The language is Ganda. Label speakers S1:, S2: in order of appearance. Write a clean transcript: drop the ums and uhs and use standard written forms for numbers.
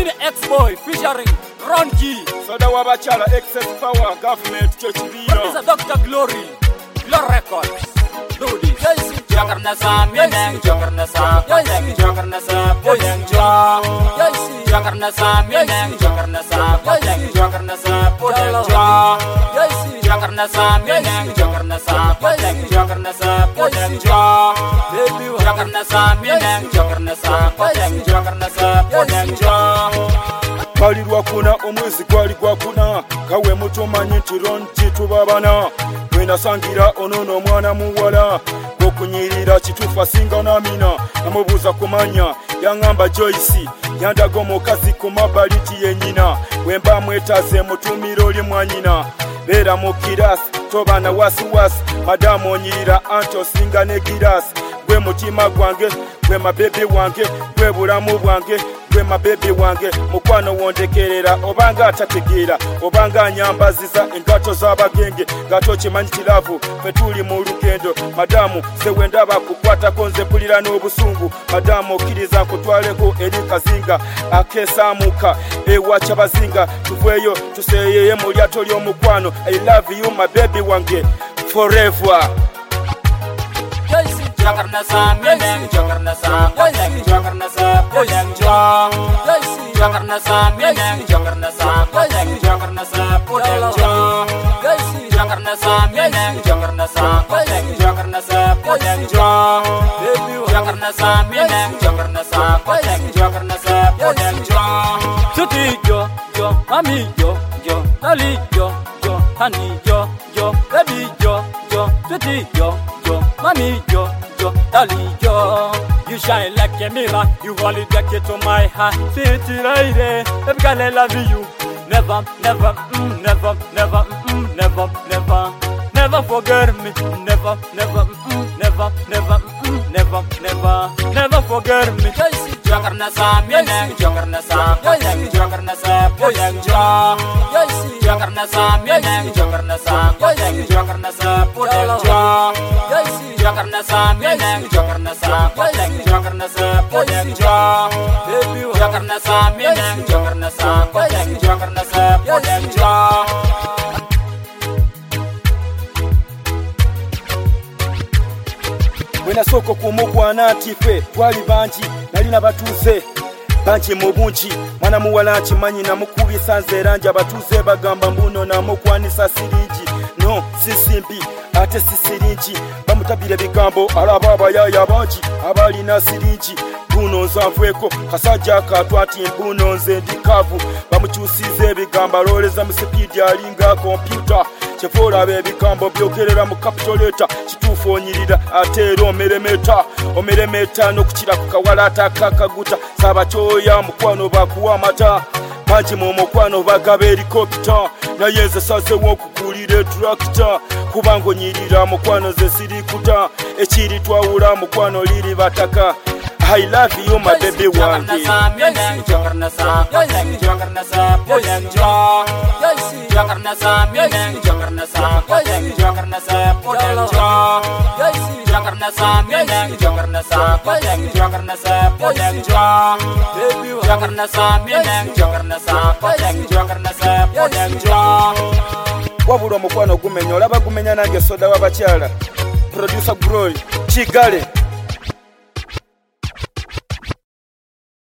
S1: Senior X-Boy featuring Ron G.
S2: Soda wabachala excess power government church video.
S1: Producer Dr. Glory. Glory Records. Do this.
S3: Jokarna sa mineng, jokarna sa poteng, jokarna sa poteng jo. Jokarna sa mineng, jokarna sa poteng, jokarna sa poteng jo. Jokarna sa mineng, jokarna sa poteng, jokarna sa poteng jo. Jokarna sa mineng, jokarna sa poteng, jokarna sa poteng jo.
S2: Bali lwakuna omwezi gwali gwakuna kawe mutumanyi nti Ron G tubabana wenasangira onono omwana muwala gokunyirira kitufa singa namina namubuuza kumanya yangamba Joyce yandaga omukazi ku mabbali yenyina wemba mwetaze mutumiro oli mwanyina beera mu kirasi tobana wasiwasi madamu onyirira anti osinga ne girasi gwe mutima gwange gwe mabebe wange gwe bulamu bwange gwe mabebe wange mukwano wondekerera obanga atategeera obanga anyambaziza engato z'abagenge gato kimanyi kilavu fe tuli mu lugendo madamu sewendaba kukwatako nze mpulira n'obusungu madamu okkiriza nkutwaleko eri kazinga akeesaamuka ewaca bazinga tuveeyo tuseeyeye mu lyato ly'omukwano I love you my baby wange forever.
S3: Jokarna sa mineng, jokarna sa poteng, jokarna sa poteng jo. Jokarna sa mineng, jokarna sa poteng, jokarna sa poteng jo. Jokarna sa mineng, jokarna sa poteng, jokarna sa poteng jo. Jokarna sa mineng, jokarna sa poteng, jokarna sa poteng jo.
S1: Tuti jo, jo, mami jo, jo, tali jo, jo, honey jo, jo, baby jo, jo, tuti jo, jo, mami jo. You shine like a mirror, you only take it to my heart. City lady, baby girl I love you. Never, never, never, never, never, never, never forget me. Never, never, never, never, never, never, never forget me.
S3: Jokarna sa mineng, jokarna sa poteng, jokarna sa poteng jo. Jokarna sa mineng, jokarna sa poteng, jokarna sa poteng jo. Jokarna sa mineng, jokarna sa poteng, jokarna sa poteng jo. Jokarna sa mineng, jokarna sa poteng, jokarna sa poteng jo.
S2: Wena soko kumugwana tife twali banji nalina batuze banji mu bungi mwana muwala kimanyi namukubisa nze ranja batuze bagamba mbuno namukwanisa siringi no sisimbi ate sisiringi bamutabire bigambo alaba abayaya banji abalina siringi buno nzanvweko kasajja katwati mbuno nze ndikavu bamukyusize ebigamba loleza mu speed alinga kompyuta Chefora bebigambo byogerera mu capitoleta kitufu onyirira atero omeremeta nokukira kukawalata kakaguta saba choya mukwano bakuwa mata banji mu mukwano bagaba helicopter naye nze saze wokukulira tractor kubango onyirira mukwano ze sirikuta ekiri twawula mukwano liri bataka I love you my baby wange.
S3: Jokarna sa poteng, jokarna sa poteng jo. Jokarna sa mineng, jokarna sa poteng, jokarna sa poteng jo. Jokarna sa mineng, jokarna sa poteng, jokarna sa poteng jo. Jokarna sa mineng, jokarna sa poteng, jokarna sa poteng jo.
S2: Wabula mukwano gumenya olaba gumenya nange soda wabachala. Producer Glory Chigale.